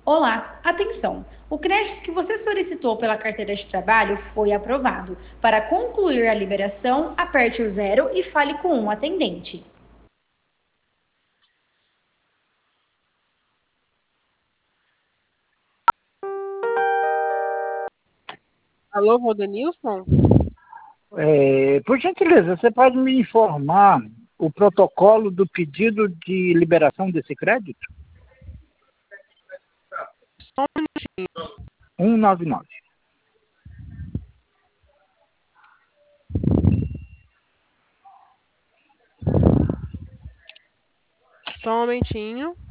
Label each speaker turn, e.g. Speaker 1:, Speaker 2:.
Speaker 1: Olá, atenção! O crédito que você solicitou pela carteira de trabalho foi aprovado. Para concluir a liberação, aperte o zero e fale com um atendente.
Speaker 2: Alô, Valdenilson?
Speaker 3: Por gentileza, você pode me informar o protocolo do pedido de liberação desse crédito?
Speaker 2: Só um minutinho.
Speaker 3: 199.
Speaker 2: Só um momentinho.